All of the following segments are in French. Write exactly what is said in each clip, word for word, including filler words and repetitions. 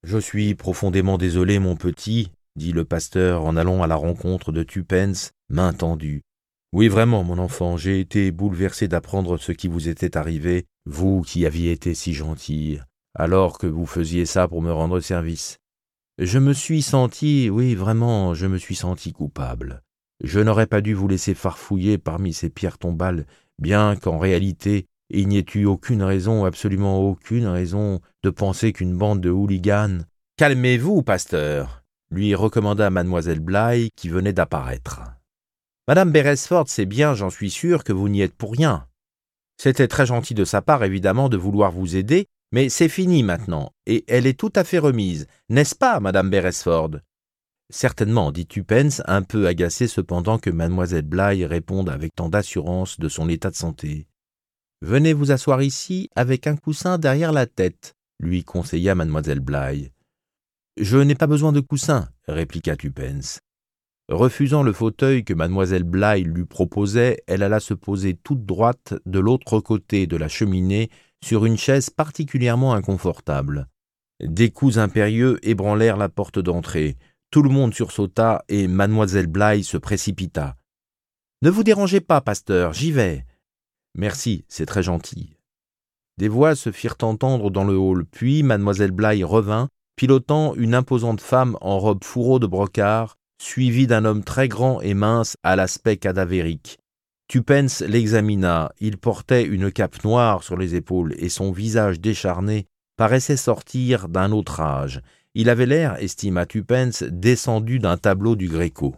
Je suis profondément désolé, mon petit, dit le pasteur en allant à la rencontre de Tupence, main tendue. Oui, vraiment, mon enfant, j'ai été bouleversé d'apprendre ce qui vous était arrivé, vous qui aviez été si gentille, alors que vous faisiez ça pour me rendre service. Je me suis senti, oui, vraiment, je me suis senti coupable. Je n'aurais pas dû vous laisser farfouiller parmi ces pierres tombales, bien qu'en réalité, il n'y ait eu aucune raison, absolument aucune raison, de penser qu'une bande de hooligans... « Calmez-vous, pasteur !» lui recommanda mademoiselle Bligh, qui venait d'apparaître. « Madame Beresford sait bien, j'en suis sûr, que vous n'y êtes pour rien. C'était très gentil de sa part, évidemment, de vouloir vous aider, mais c'est fini maintenant, et elle est tout à fait remise, n'est-ce pas, madame Beresford ?»« Certainement, dit Tupence, un peu agacé cependant que mademoiselle Bligh réponde avec tant d'assurance de son état de santé. « Venez vous asseoir ici, avec un coussin derrière la tête, » lui conseilla mademoiselle Bligh. « Je n'ai pas besoin de coussin, » répliqua Tupence. Refusant le fauteuil que mademoiselle Bligh lui proposait, elle alla se poser toute droite de l'autre côté de la cheminée sur une chaise particulièrement inconfortable. Des coups impérieux ébranlèrent la porte d'entrée. Tout le monde sursauta et mademoiselle Bligh se précipita. « Ne vous dérangez pas, pasteur, j'y vais. »« Merci, c'est très gentil. » Des voix se firent entendre dans le hall, puis mademoiselle Bligh revint, pilotant une imposante femme en robe fourreau de brocart, suivie d'un homme très grand et mince à l'aspect cadavérique. Tupence l'examina, il portait une cape noire sur les épaules et son visage décharné paraissait sortir d'un autre âge. Il avait l'air, estima Tupence, descendu d'un tableau du Gréco.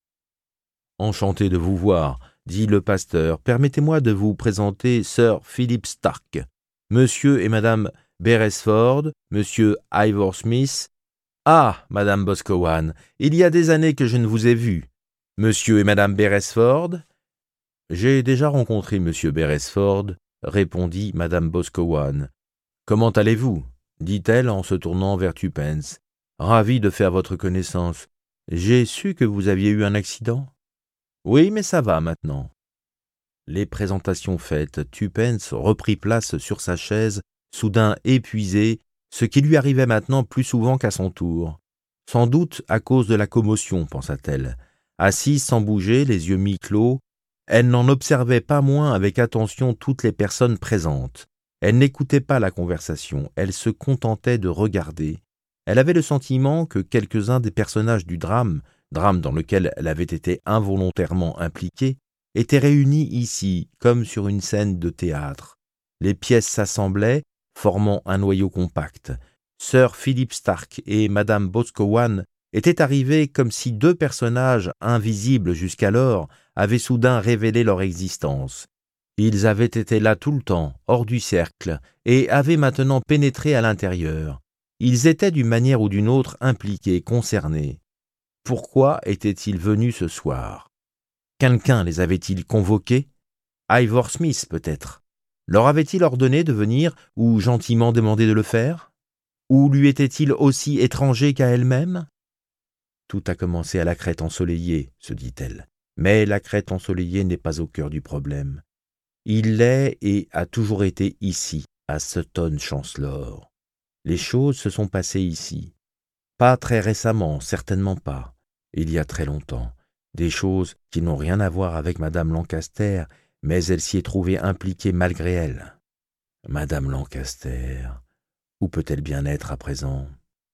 « Enchanté de vous voir, » dit le pasteur. « Permettez-moi de vous présenter Sir Philip Stark, Monsieur et Madame Beresford, Monsieur Ivor Smith. Ah, Madame Boscawen, il y a des années que je ne vous ai vu. Monsieur et Madame Beresford ?»« J'ai déjà rencontré Monsieur Beresford, » répondit Madame Boscawen. « Comment allez-vous » dit-elle en se tournant vers Tupence. « Ravi de faire votre connaissance. J'ai su que vous aviez eu un accident. »« Oui, mais ça va maintenant. » Les présentations faites, Tupence reprit place sur sa chaise, soudain épuisée, ce qui lui arrivait maintenant plus souvent qu'à son tour. Sans doute à cause de la commotion, pensa-t-elle. Assise sans bouger, les yeux mi-clos, elle n'en observait pas moins avec attention toutes les personnes présentes. Elle n'écoutait pas la conversation, elle se contentait de regarder. Elle avait le sentiment que quelques-uns des personnages du drame, drame dans lequel elle avait été involontairement impliquée, étaient réunis ici, comme sur une scène de théâtre. Les pièces s'assemblaient, formant un noyau compact. Sir Philip Stark et Madame Boscawen étaient arrivés comme si deux personnages invisibles jusqu'alors avaient soudain révélé leur existence. Ils avaient été là tout le temps, hors du cercle, et avaient maintenant pénétré à l'intérieur. Ils étaient d'une manière ou d'une autre impliqués, concernés. Pourquoi étaient-ils venus ce soir? Quelqu'un les avait-il convoqués? Ivor Smith, peut-être. Leur avait-il ordonné de venir ou gentiment demandé de le faire? Ou lui était-il aussi étranger qu'à elle-même? Tout a commencé à la crête ensoleillée, se dit-elle. Mais la crête ensoleillée n'est pas au cœur du problème. Il l'est et a toujours été ici, à Sutton Chancellor. Les choses se sont passées ici. Pas très récemment, certainement pas. Il y a très longtemps. Des choses qui n'ont rien à voir avec Madame Lancaster, mais elle s'y est trouvée impliquée malgré elle. Madame Lancaster, où peut-elle bien être à présent?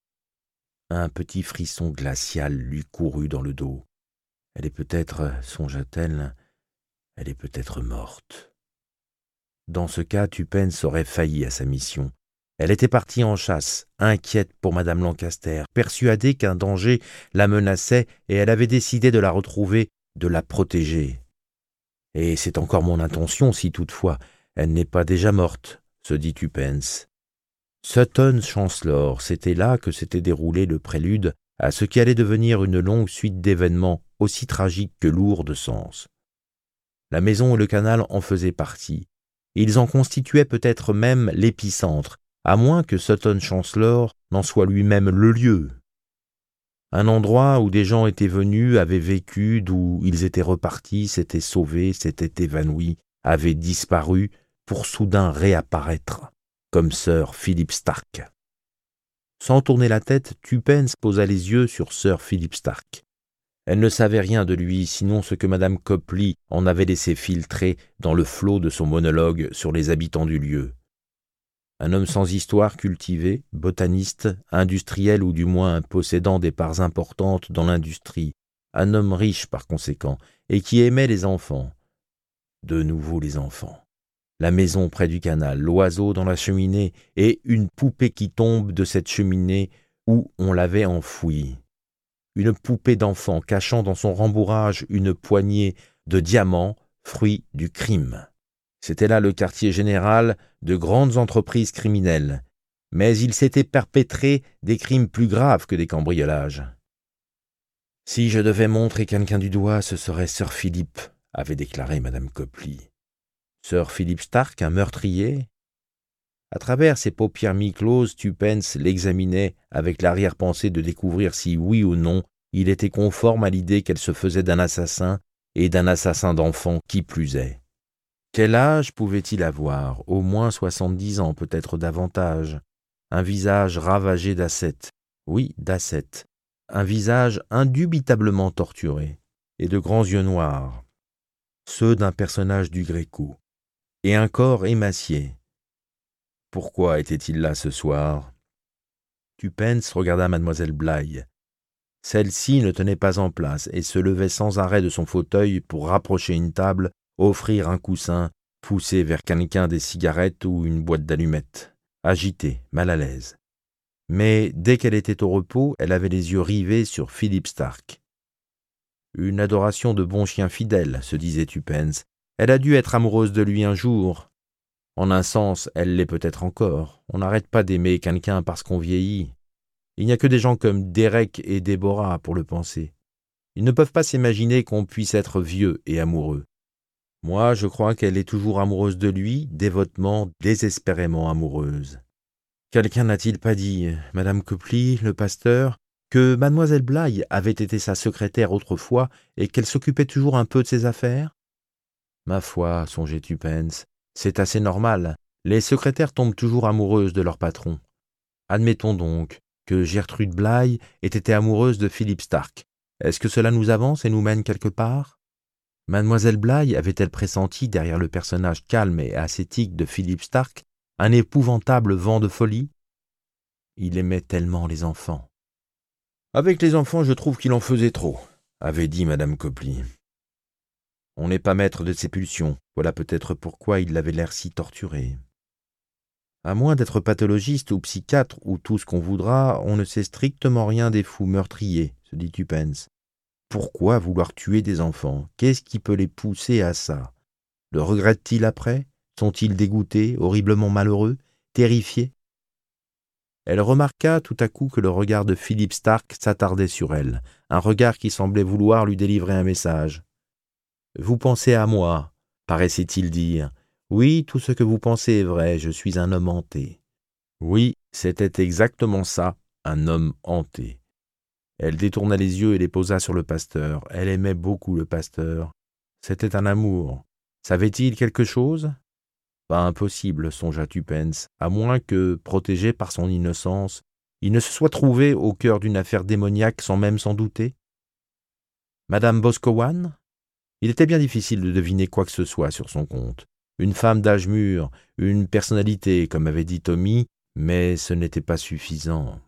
Un petit frisson glacial lui courut dans le dos. Elle est peut-être, songea-t-elle, elle est peut-être morte. Dans ce cas, Tupence aurait failli à sa mission. Elle était partie en chasse, inquiète pour Madame Lancaster, persuadée qu'un danger la menaçait et elle avait décidé de la retrouver, de la protéger. Et c'est encore mon intention si toutefois elle n'est pas déjà morte, se dit Tupence. Sutton Chancellor, c'était là que s'était déroulé le prélude à ce qui allait devenir une longue suite d'événements aussi tragiques que lourds de sens. La maison et le canal en faisaient partie. Ils en constituaient peut-être même l'épicentre, à moins que Sutton Chancellor n'en soit lui-même le lieu. Un endroit où des gens étaient venus, avaient vécu, d'où ils étaient repartis, s'étaient sauvés, s'étaient évanouis, avaient disparu, pour soudain réapparaître, comme Sir Philip Stark. Sans tourner la tête, Tupence posa les yeux sur Sir Philip Stark. Elle ne savait rien de lui, sinon ce que madame Copley en avait laissé filtrer dans le flot de son monologue sur les habitants du lieu. Un homme sans histoire, cultivé, botaniste, industriel ou du moins possédant des parts importantes dans l'industrie, un homme riche par conséquent, et qui aimait les enfants. De nouveau les enfants. La maison près du canal, l'oiseau dans la cheminée et une poupée qui tombe de cette cheminée où on l'avait enfouie. Une poupée d'enfant cachant dans son rembourrage une poignée de diamants, fruit du crime. C'était là le quartier général de grandes entreprises criminelles, mais il s'était perpétré des crimes plus graves que des cambriolages. Si je devais montrer quelqu'un du doigt, ce serait Sir Philip, avait déclaré madame Copley. Sir Philip Stark, un meurtrier? À travers ses paupières mi-closes, Tupence l'examinait avec l'arrière-pensée de découvrir si, oui ou non, il était conforme à l'idée qu'elle se faisait d'un assassin, et d'un assassin d'enfant qui plus est. Quel âge pouvait-il avoir? Au moins soixante-dix ans, peut-être davantage. Un visage ravagé d'acètes. Oui, d'acètes. Un visage indubitablement torturé, et de grands yeux noirs, ceux d'un personnage du Gréco, et un corps émacié. Pourquoi était-il là ce soir? Tupence regarda mademoiselle Bligh. Celle-ci ne tenait pas en place et se levait sans arrêt de son fauteuil pour rapprocher une table, offrir un coussin, pousser vers quelqu'un des cigarettes ou une boîte d'allumettes, agitée, mal à l'aise. Mais dès qu'elle était au repos, elle avait les yeux rivés sur Philip Stark. Une adoration de bon chien fidèle, se disait Tupence. Elle a dû être amoureuse de lui un jour. En un sens, elle l'est peut-être encore. On n'arrête pas d'aimer quelqu'un parce qu'on vieillit. Il n'y a que des gens comme Derek et Déborah pour le penser. Ils ne peuvent pas s'imaginer qu'on puisse être vieux et amoureux. Moi, je crois qu'elle est toujours amoureuse de lui, dévotement, désespérément amoureuse. Quelqu'un n'a-t-il pas dit, madame Copley, le pasteur, que mademoiselle Bligh avait été sa secrétaire autrefois et qu'elle s'occupait toujours un peu de ses affaires? Ma foi, songeait Tupence, c'est assez normal. Les secrétaires tombent toujours amoureuses de leur patron. Admettons donc que Gertrude Bligh ait été amoureuse de Philip Stark. Est-ce que cela nous avance et nous mène quelque part? Mademoiselle Bligh avait-elle pressenti, derrière le personnage calme et ascétique de Philip Stark, un épouvantable vent de folie? Il aimait tellement les enfants. Avec les enfants, je trouve qu'il en faisait trop, avait dit madame Copley. On n'est pas maître de ses pulsions, voilà peut-être pourquoi il avait l'air si torturé. À moins d'être pathologiste ou psychiatre ou tout ce qu'on voudra, on ne sait strictement rien des fous meurtriers, se dit Tupence. Pourquoi vouloir tuer des enfants? Qu'est-ce qui peut les pousser à ça? Le regrettent-ils après? Sont-ils dégoûtés, horriblement malheureux, terrifiés? Elle remarqua tout à coup que le regard de Philip Stark s'attardait sur elle, un regard qui semblait vouloir lui délivrer un message. « Vous pensez à moi », paraissait-il dire. « Oui, tout ce que vous pensez est vrai, je suis un homme hanté. » Oui, c'était exactement ça, un homme hanté. Elle détourna les yeux et les posa sur le pasteur. Elle aimait beaucoup le pasteur. C'était un amour. Savait-il quelque chose? Pas impossible, songea Tupence, à moins que, protégé par son innocence, il ne se soit trouvé au cœur d'une affaire démoniaque sans même s'en douter. Madame Boscawen? Il était bien difficile de deviner quoi que ce soit sur son compte. Une femme d'âge mûr, une personnalité, comme avait dit Tommy, mais ce n'était pas suffisant.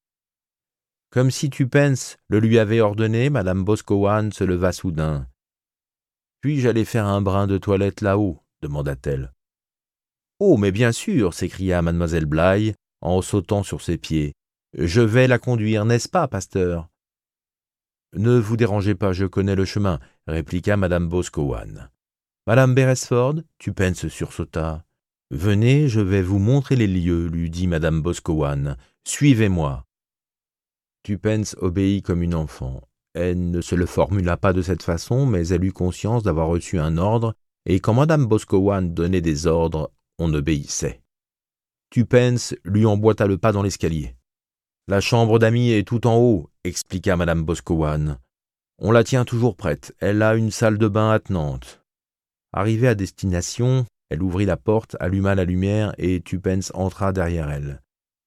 Comme si Tupence le lui avait ordonné, madame Boscawen se leva soudain. « Puis-je aller faire un brin de toilette là-haut » demanda-t-elle. « Oh, mais bien sûr » s'écria mademoiselle Bligh en sautant sur ses pieds. « Je vais la conduire, n'est-ce pas, pasteur ?» « Ne vous dérangez pas, je connais le chemin » répliqua madame Boscawen. « Madame Beresford » Tupence sursauta. « Venez, je vais vous montrer les lieux » lui dit madame Boscawen. « Suivez-moi. » Tupence obéit comme une enfant. Elle ne se le formula pas de cette façon, mais elle eut conscience d'avoir reçu un ordre, et quand madame Boscawen donnait des ordres, on obéissait. Tupence lui emboîta le pas dans l'escalier. « La chambre d'amis est tout en haut » expliqua madame Boscawen. « On la tient toujours prête, elle a une salle de bain attenante. » Arrivée à destination, elle ouvrit la porte, alluma la lumière et Tupence entra derrière elle.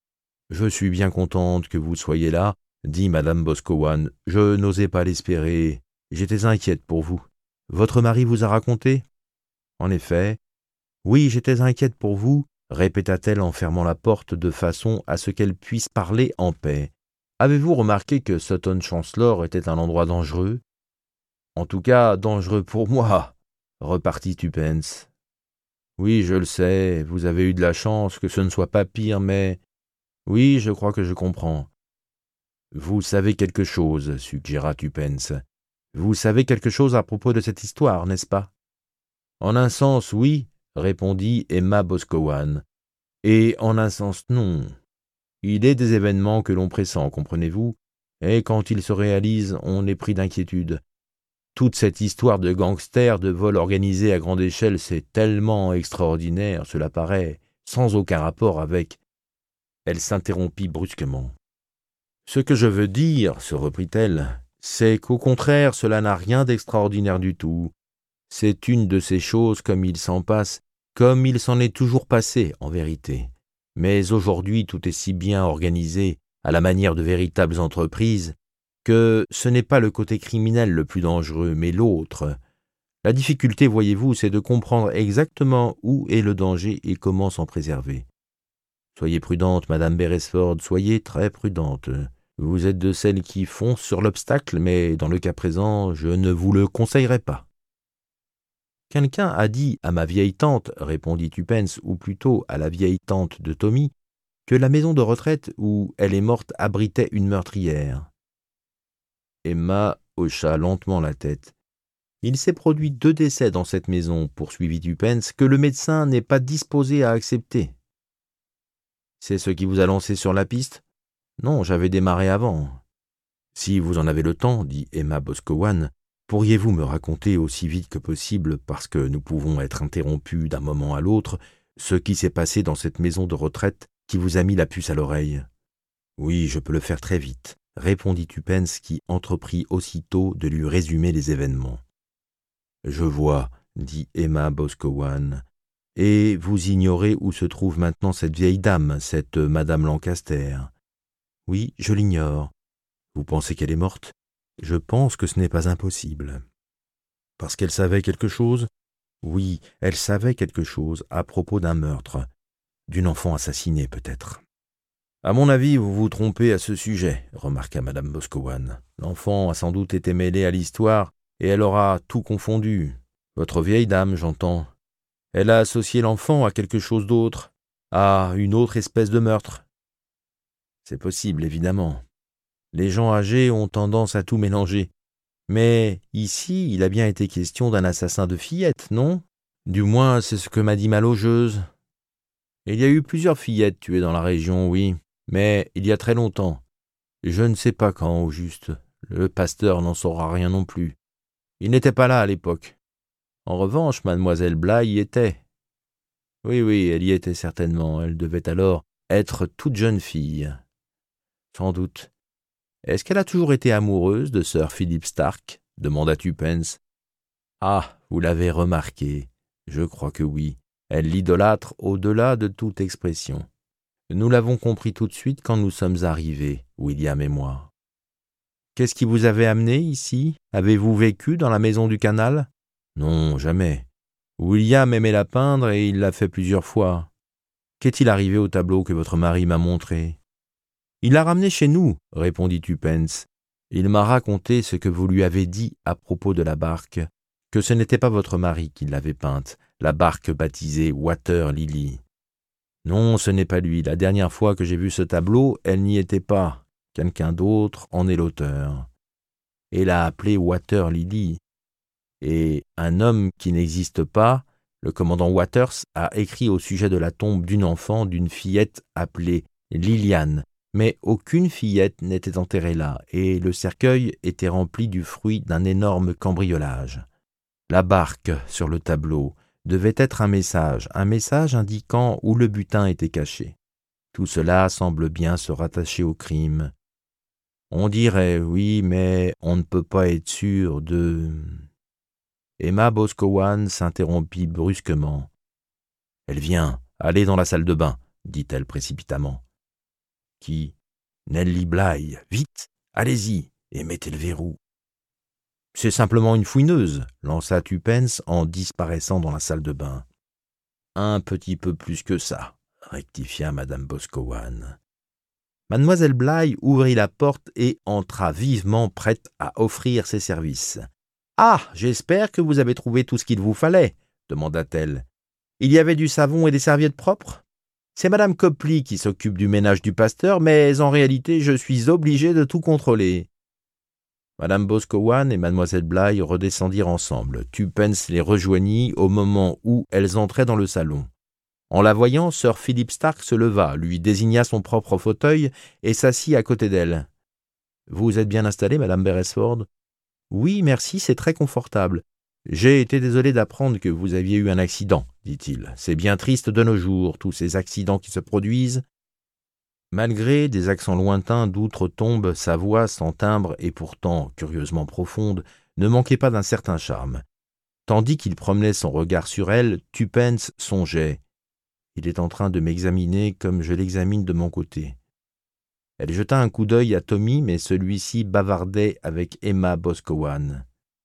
Je suis bien contente que vous soyez là, dit madame Boscawen. Je n'osais pas l'espérer. J'étais inquiète pour vous. Votre mari vous a raconté? En effet. Oui, j'étais inquiète pour vous, répéta-t-elle en fermant la porte de façon à ce qu'elle puisse parler en paix. Avez-vous remarqué que Sutton Chancellor était un endroit dangereux? En tout cas, dangereux pour moi, repartit Tupence. Oui, je le sais, vous avez eu de la chance que ce ne soit pas pire, mais... Oui, je crois que je comprends. Vous savez quelque chose, suggéra Tupence. Vous savez quelque chose à propos de cette histoire, n'est-ce pas? En un sens, oui, répondit Emma Boscawen. Et en un sens, non. Il est des événements que l'on pressent, comprenez-vous, et quand ils se réalisent, on est pris d'inquiétude. Toute cette histoire de gangsters, de vol organisé à grande échelle, c'est tellement extraordinaire, cela paraît, sans aucun rapport avec... Elle s'interrompit brusquement. Ce que je veux dire, se reprit-elle, c'est qu'au contraire, cela n'a rien d'extraordinaire du tout. C'est une de ces choses comme il s'en passe, comme il s'en est toujours passé, en vérité. Mais aujourd'hui, tout est si bien organisé, à la manière de véritables entreprises, que ce n'est pas le côté criminel le plus dangereux, mais l'autre. La difficulté, voyez-vous, c'est de comprendre exactement où est le danger et comment s'en préserver. Soyez prudente, madame Beresford, soyez très prudente. Vous êtes de celles qui foncent sur l'obstacle, mais dans le cas présent, je ne vous le conseillerais pas. Quelqu'un a dit à ma vieille tante, répondit Tupence, ou plutôt à la vieille tante de Tommy, que la maison de retraite où elle est morte abritait une meurtrière. Emma hocha lentement la tête. Il s'est produit deux décès dans cette maison, poursuivit Tupence, que le médecin n'est pas disposé à accepter. C'est ce qui vous a lancé sur la piste? Non, j'avais démarré avant. Si vous en avez le temps, dit Emma Boscawen, pourriez-vous me raconter aussi vite que possible, parce que nous pouvons être interrompus d'un moment à l'autre, ce qui s'est passé dans cette maison de retraite qui vous a mis la puce à l'oreille? Oui, je peux le faire très vite, répondit Tupence, qui entreprit aussitôt de lui résumer les événements. Je vois, dit Emma Boscawen. Et vous ignorez où se trouve maintenant cette vieille dame, cette madame Lancaster? Oui, je l'ignore. Vous pensez qu'elle est morte? Je pense que ce n'est pas impossible. Parce qu'elle savait quelque chose? Oui, elle savait quelque chose à propos d'un meurtre, d'une enfant assassinée peut-être. À mon avis, vous vous trompez à ce sujet, remarqua madame Boscawen. L'enfant a sans doute été mêlé à l'histoire et elle aura tout confondu. Votre vieille dame, j'entends. Elle a associé l'enfant à quelque chose d'autre, à une autre espèce de meurtre. C'est possible, évidemment. Les gens âgés ont tendance à tout mélanger. Mais ici, il a bien été question d'un assassin de fillettes, non? Du moins, c'est ce que m'a dit ma logeuse. Il y a eu plusieurs fillettes tuées dans la région, oui, mais il y a très longtemps. Je ne sais pas quand, au juste. Le pasteur n'en saura rien non plus. Il n'était pas là à l'époque. En revanche, mademoiselle Bligh y était. Oui, oui, elle y était certainement. Elle devait alors être toute jeune fille. Sans doute. Est-ce qu'elle a toujours été amoureuse de Sir Philip Stark? Demanda Tupence. Ah, vous l'avez remarqué. Je crois que oui. Elle l'idolâtre au-delà de toute expression. Nous l'avons compris tout de suite quand nous sommes arrivés, William et moi. Qu'est-ce qui vous avait amené ici? Avez-vous vécu dans la maison du canal? Non, jamais. William aimait la peindre et il l'a fait plusieurs fois. Qu'est-il arrivé au tableau que votre mari m'a montré? Il l'a ramené chez nous, répondit Tupence. Il m'a raconté ce que vous lui avez dit à propos de la barque, que ce n'était pas votre mari qui l'avait peinte, la barque baptisée Water Lily. Non, ce n'est pas lui. La dernière fois que j'ai vu ce tableau, elle n'y était pas. Quelqu'un d'autre en est l'auteur. Et l'a appelé Water Lily. Et un homme qui n'existe pas, le commandant Waters, a écrit au sujet de la tombe d'une enfant, d'une fillette appelée Liliane. Mais aucune fillette n'était enterrée là, et le cercueil était rempli du fruit d'un énorme cambriolage. La barque, sur le tableau, devait être un message, un message indiquant où le butin était caché. Tout cela semble bien se rattacher au crime. On dirait, oui, mais on ne peut pas être sûr de... Emma Boscawen s'interrompit brusquement. « Elle vient, allez dans la salle de bain, dit-elle précipitamment. Qui? Nelly Bly. Vite, allez-y, et mettez le verrou. C'est simplement une fouineuse, lança Tupence en disparaissant dans la salle de bain. Un petit peu plus que ça, rectifia madame Boscawen. Mademoiselle Bly ouvrit la porte et entra vivement, prête à offrir ses services. « Ah, j'espère que vous avez trouvé tout ce qu'il vous fallait, » demanda-t-elle. « Il y avait du savon et des serviettes propres ? C'est madame Copley qui s'occupe du ménage du pasteur, mais en réalité, je suis obligé de tout contrôler. » Madame Boscawen et mademoiselle Bly redescendirent ensemble. Tupence les rejoignit au moment où elles entraient dans le salon. En la voyant, sir Philip Stark se leva, lui désigna son propre fauteuil et s'assit à côté d'elle. « Vous êtes bien installée, madame Beresford ?»« Oui, merci, c'est très confortable. J'ai été désolé d'apprendre que vous aviez eu un accident, dit-il. C'est bien triste de nos jours, tous ces accidents qui se produisent. » Malgré des accents lointains d'outre-tombe, sa voix sans timbre et pourtant curieusement profonde ne manquait pas d'un certain charme. Tandis qu'il promenait son regard sur elle, Tupence songeait. Il est en train de m'examiner comme je l'examine de mon côté. Elle jeta un coup d'œil à Tommy, mais celui-ci bavardait avec Emma Boscawen.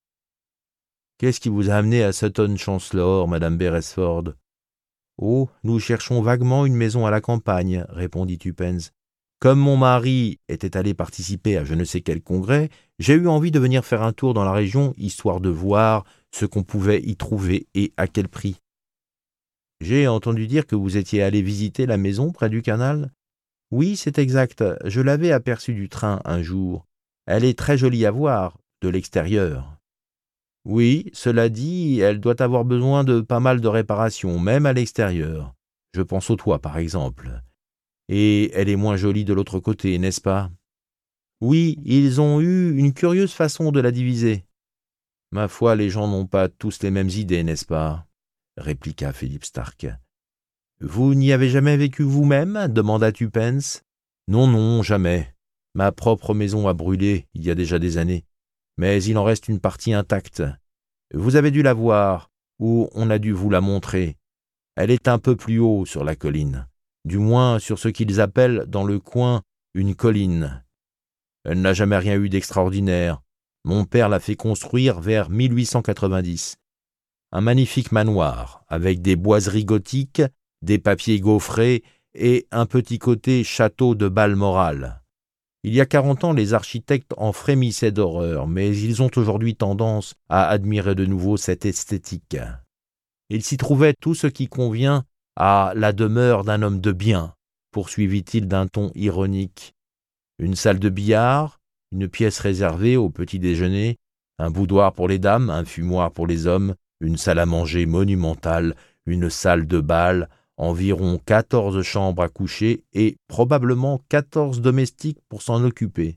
« Qu'est-ce qui vous a amené à Sutton Chancellor, madame Beresford ?»« Oh, nous cherchons vaguement une maison à la campagne, » répondit Tupence. « Comme mon mari était allé participer à je ne sais quel congrès, j'ai eu envie de venir faire un tour dans la région, histoire de voir ce qu'on pouvait y trouver et à quel prix. » « J'ai entendu dire que vous étiez allé visiter la maison près du canal ? » ?»« Oui, c'est exact. Je l'avais aperçue du train un jour. Elle est très jolie à voir, de l'extérieur. » « Oui, cela dit, elle doit avoir besoin de pas mal de réparations, même à l'extérieur. Je pense au toit, par exemple. Et elle est moins jolie de l'autre côté, n'est-ce pas ? » « Oui, ils ont eu une curieuse façon de la diviser. »« Ma foi, les gens n'ont pas tous les mêmes idées, n'est-ce pas ? » répliqua Philip Stark. « Vous n'y avez jamais vécu vous-même ? » demanda Tupence. « Non, non, jamais. Ma propre maison a brûlé il y a déjà des années. Mais il en reste une partie intacte. Vous avez dû la voir, ou on a dû vous la montrer. Elle est un peu plus haut sur la colline, du moins sur ce qu'ils appellent dans le coin une colline. Elle n'a jamais rien eu d'extraordinaire. Mon père l'a fait construire vers mille huit cent quatre-vingt-dix. Un magnifique manoir, avec des boiseries gothiques, des papiers gaufrés et un petit côté château de Balmoral. Il y a quarante ans, les architectes en frémissaient d'horreur, mais ils ont aujourd'hui tendance à admirer de nouveau cette esthétique. Il s'y trouvait tout ce qui convient à la demeure d'un homme de bien, poursuivit-il d'un ton ironique. Une salle de billard, une pièce réservée au petit déjeuner, un boudoir pour les dames, un fumoir pour les hommes, une salle à manger monumentale, une salle de bal, environ quatorze chambres à coucher et probablement quatorze domestiques pour s'en occuper.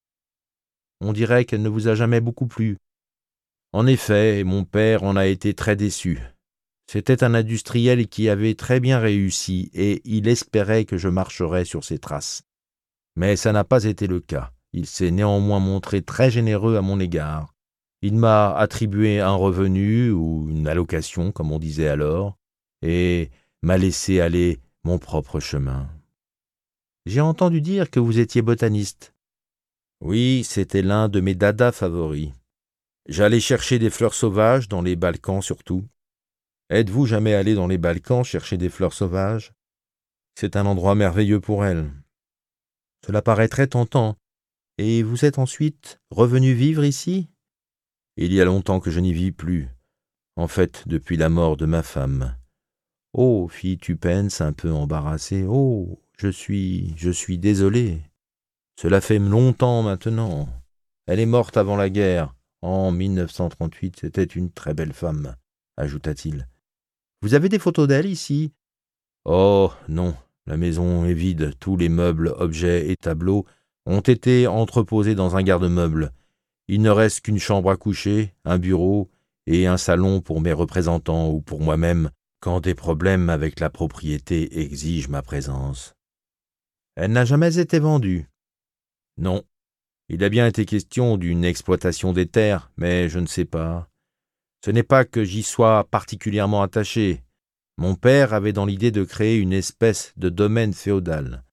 On dirait qu'elle ne vous a jamais beaucoup plu. En effet, mon père en a été très déçu. C'était un industriel qui avait très bien réussi et il espérait que je marcherais sur ses traces. Mais ça n'a pas été le cas. Il s'est néanmoins montré très généreux à mon égard. Il m'a attribué un revenu, ou une allocation, comme on disait alors, et m'a laissé aller mon propre chemin. J'ai entendu dire que vous étiez botaniste. Oui, c'était l'un de mes dadas favoris. J'allais chercher des fleurs sauvages, dans les Balkans surtout. Êtes-vous jamais allé dans les Balkans chercher des fleurs sauvages ? C'est un endroit merveilleux pour elles. Cela paraît très tentant. Et vous êtes ensuite revenu vivre ici ? Il y a longtemps que je n'y vis plus. En fait, depuis la mort de ma femme. Oh, fit Tupence un peu embarrassé. Oh, je suis, je suis désolé. Cela fait longtemps maintenant. Elle est morte avant la guerre. En mille neuf cent trente-huit, c'était une très belle femme, ajouta-t-il. Vous avez des photos d'elle ici ? Oh, non. La maison est vide. Tous les meubles, objets et tableaux ont été entreposés dans un garde-meuble. Il ne reste qu'une chambre à coucher, un bureau et un salon pour mes représentants ou pour moi-même quand des problèmes avec la propriété exigent ma présence. Elle n'a jamais été vendue. Non. Il a bien été question d'une exploitation des terres, mais je ne sais pas. Ce n'est pas que j'y sois particulièrement attaché. Mon père avait dans l'idée de créer une espèce de domaine féodal.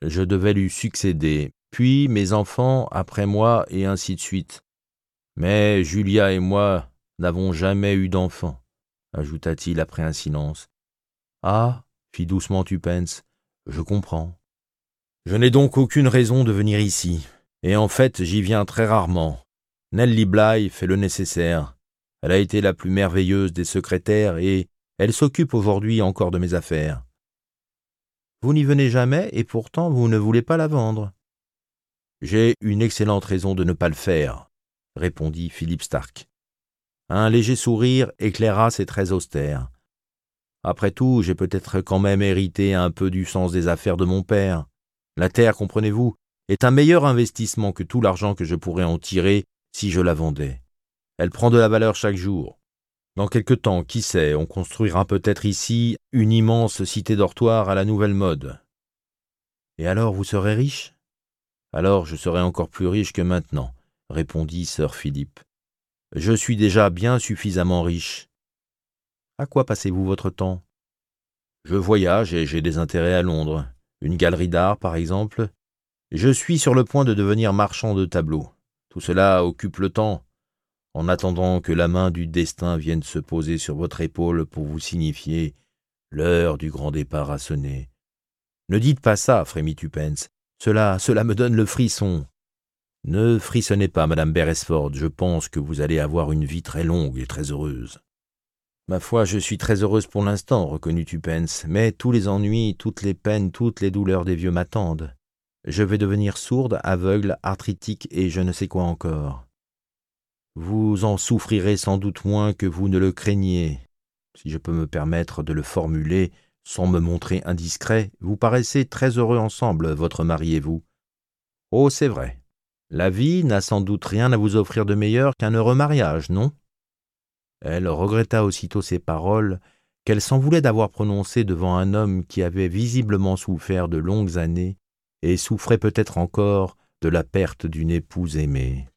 Je devais lui succéder, puis mes enfants après moi, et ainsi de suite. Mais Julia et moi n'avons jamais eu d'enfants, ajouta-t-il après un silence. Ah, fit doucement Tupence, je comprends. Je n'ai donc aucune raison de venir ici, et en fait j'y viens très rarement. Nellie Bly fait le nécessaire. Elle a été la plus merveilleuse des secrétaires et elle s'occupe aujourd'hui encore de mes affaires. Vous n'y venez jamais et pourtant vous ne voulez pas la vendre. J'ai une excellente raison de ne pas le faire, répondit Philippe Stark. Un léger sourire éclaira ses traits austères. Après tout, j'ai peut-être quand même hérité un peu du sens des affaires de mon père. La terre, comprenez-vous, est un meilleur investissement que tout l'argent que je pourrais en tirer si je la vendais. Elle prend de la valeur chaque jour. Dans quelque temps, qui sait, on construira peut-être ici une immense cité dortoir à la nouvelle mode. Et alors vous serez riche ? Alors je serai encore plus riche que maintenant, répondit sir Philippe. Je suis déjà bien suffisamment riche. À quoi passez-vous votre temps ? Je voyage et j'ai des intérêts à Londres. Une galerie d'art, par exemple. Je suis sur le point de devenir marchand de tableaux. Tout cela occupe le temps, en attendant que la main du destin vienne se poser sur votre épaule pour vous signifier l'heure du grand départ a sonné. Ne dites pas ça, frémit Tupence. Cela, cela me donne le frisson. Ne frissonnez pas, madame Beresford, je pense que vous allez avoir une vie très longue et très heureuse. Ma foi, je suis très heureuse pour l'instant, reconnut Tupence, mais tous les ennuis, toutes les peines, toutes les douleurs des vieux m'attendent. Je vais devenir sourde, aveugle, arthritique et je ne sais quoi encore. Vous en souffrirez sans doute moins que vous ne le craignez. Si je peux me permettre de le formuler sans me montrer indiscret, vous paraissez très heureux ensemble, votre mari et vous. Oh, c'est vrai. La vie n'a sans doute rien à vous offrir de meilleur qu'un heureux mariage, non ? Elle regretta aussitôt ces paroles qu'elle s'en voulait d'avoir prononcées devant un homme qui avait visiblement souffert de longues années et souffrait peut-être encore de la perte d'une épouse aimée.